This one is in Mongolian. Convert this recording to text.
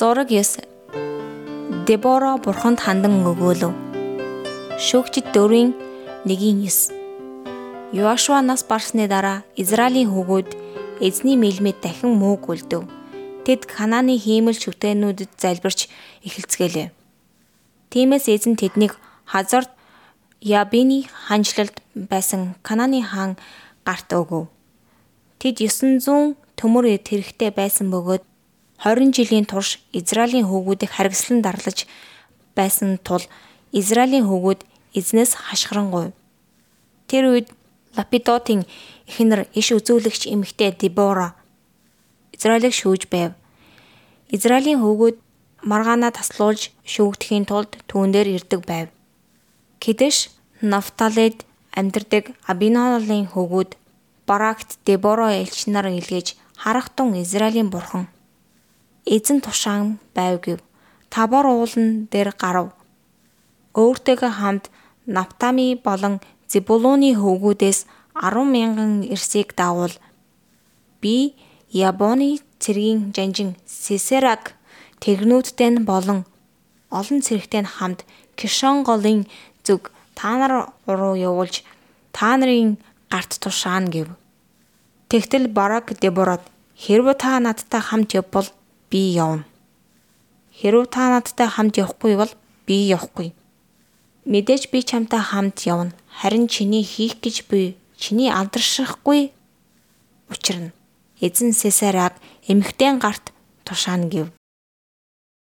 Зураг 9. Дебора бурханд хандан өгөөлөв. Шүүгчид 4-ийн 1-9. Йошуа нас барсны дараа Израилийн хүүгүүд эзний мэлмэд дахин мууг үлдэв. Тэд Ханааны хиймэл шүтээнүүдэд залбирч эхэлцгээлээ. Тиймээс эзэн тэднийг Хазорт Ябины ханчлалд байсан Ханааны хаан гарт өгөв. Тэд 900 төмөр тэрэгтэй байсан бөгөөд 20 жилийн турш Израилийн хүүгүүдийг харгислан дарлаж байсан тул Израилийн хүүгүүд эзнээс хашгирангуй. Тэр үед Лапидотын эхнэр иш үзүүлэгч эмэгтэй Дебора Израилийг шүүж байв. Израилийн хүүгүүд маргаанаа таслуулж шүүгдэхийн тулд түүн дээр ирдэг байв. Кэдэш Нафталид амьдардаг Абинолын хүүгүүд Баракт Дебора элч нар илгээж харахтун Израилийн бурхан эзэн тушаан байв гэв. Табор уулан дээр гарав. Өөртөөгөө хамт Нафтами болон Зебулуны хүүгүүдээс 10,000 эрсийг даавал би Ябоны цэргийн жанжин Сисераг тэгнүүдтэй болон олон цэрэгтэй хамт Кишон голын зүг та нар руу явуулж та нарын гарт тушаана гэв. Тэгтэл Барак Дебород хэрвээ та надтай хамт явбал би явна. Хэрвээ та надтай хамт явахгүй бол би явахгүй. Мэдээж би чамтай хамт явна. Харин чиний хийх гэж буй чиний алдаршихгүй учрна. Эзэн Сесараг эмэгтэй гарт тушаана гэв.